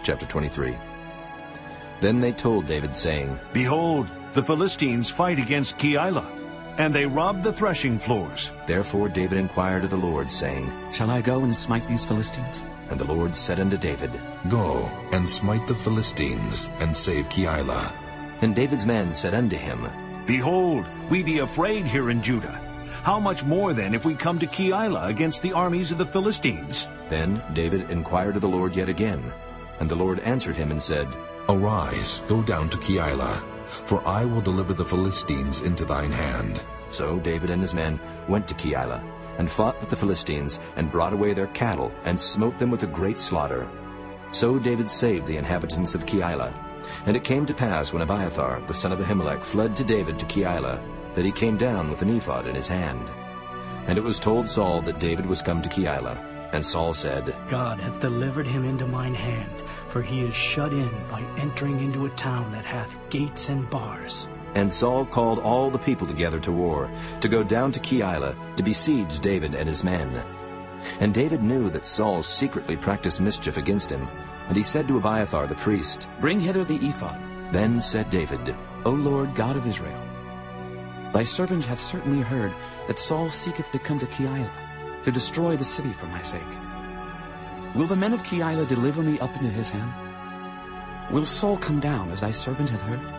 chapter 23. Then they told David, saying, Behold, the Philistines fight against Keilah, and they rob the threshing floors. Therefore David inquired of the Lord, saying, Shall I go and smite these Philistines? And the Lord said unto David, Go and smite the Philistines, and save Keilah. And David's men said unto him, Behold, we be afraid here in Judah. How much more then if we come to Keilah against the armies of the Philistines? Then David inquired of the Lord yet again. And the Lord answered him and said, Arise, go down to Keilah, for I will deliver the Philistines into thine hand. So David and his men went to Keilah, and fought with the Philistines, and brought away their cattle, and smote them with a great slaughter. So David saved the inhabitants of Keilah. And it came to pass, when Abiathar the son of Ahimelech fled to David to Keilah, that he came down with an ephod in his hand. And it was told Saul that David was come to Keilah. And Saul said, God hath delivered him into mine hand, for he is shut in by entering into a town that hath gates and bars. And Saul called all the people together to war, to go down to Keilah, to besiege David and his men. And David knew that Saul secretly practiced mischief against him. And he said to Abiathar the priest, Bring hither the ephod. Then said David, O Lord God of Israel, thy servant hath certainly heard that Saul seeketh to come to Keilah, to destroy the city for my sake. Will the men of Keilah deliver me up into his hand? Will Saul come down, as thy servant hath heard?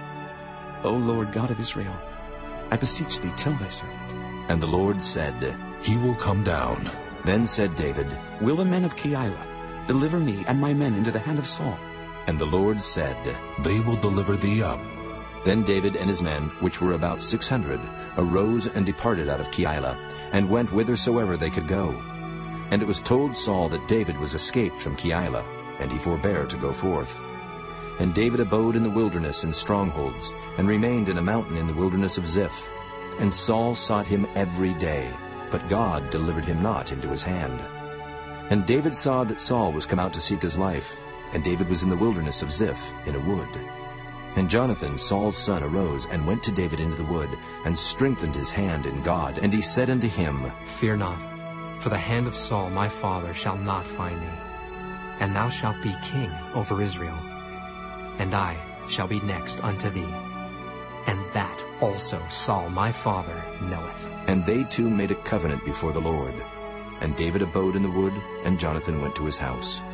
O Lord God of Israel, I beseech thee, tell thy servant. And the Lord said, He will come down. Then said David, Will the men of Keilah deliver me and my men into the hand of Saul? And the Lord said, They will deliver thee up. Then David and his men, which were about 600, arose and departed out of Keilah, and went whithersoever they could go. And it was told Saul that David was escaped from Keilah, and he forbare to go forth. And David abode in the wilderness in strongholds, and remained in a mountain in the wilderness of Ziph. And Saul sought him every day, but God delivered him not into his hand. And David saw that Saul was come out to seek his life, and David was in the wilderness of Ziph in a wood. And Jonathan, Saul's son, arose and went to David into the wood, and strengthened his hand in God. And he said unto him, Fear not, for the hand of Saul my father shall not find thee, and thou shalt be king over Israel, and I shall be next unto thee. And that also Saul my father knoweth. And they two made a covenant before the Lord. And David abode in the wood, and Jonathan went to his house.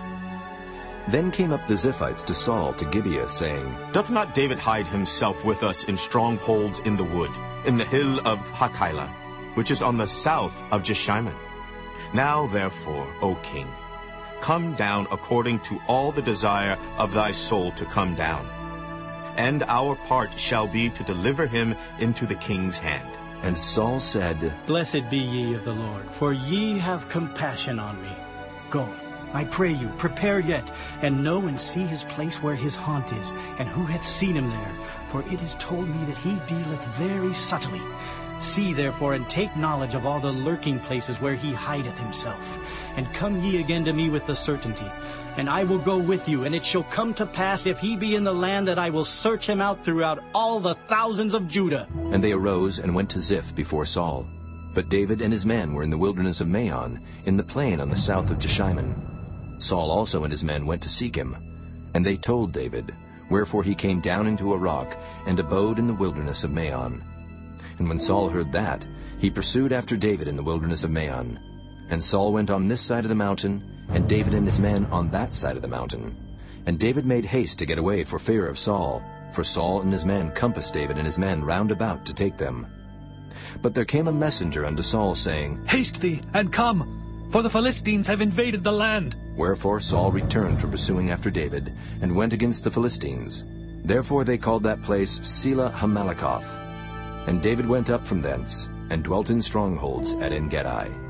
Then came up the Ziphites to Saul to Gibeah, saying, Doth not David hide himself with us in strongholds in the wood, in the hill of Hachilah, which is on the south of Jeshimon? Now therefore, O king, come down according to all the desire of thy soul to come down. And our part shall be to deliver him into the king's hand. And Saul said, Blessed be ye of the Lord, for ye have compassion on me. Go, I pray you, prepare yet, and know and see his place where his haunt is, and who hath seen him there. For it is told me that he dealeth very subtly. See therefore, and take knowledge of all the lurking places where he hideth himself. And come ye again to me with the certainty. And I will go with you, and it shall come to pass, if he be in the land, that I will search him out throughout all the thousands of Judah. And they arose and went to Ziph before Saul. But David and his men were in the wilderness of Maon, in the plain on the south of Jeshimon. Saul also and his men went to seek him. And they told David, wherefore he came down into a rock, and abode in the wilderness of Maon. And when Saul heard that, he pursued after David in the wilderness of Maon. And Saul went on this side of the mountain, and David and his men on that side of the mountain. And David made haste to get away for fear of Saul, for Saul and his men compassed David and his men round about to take them. But there came a messenger unto Saul, saying, Haste thee, and come, for the Philistines have invaded the land. Wherefore Saul returned from pursuing after David, and went against the Philistines. Therefore they called that place Selah Hammalakoth. And David went up from thence, and dwelt in strongholds at En-gedi.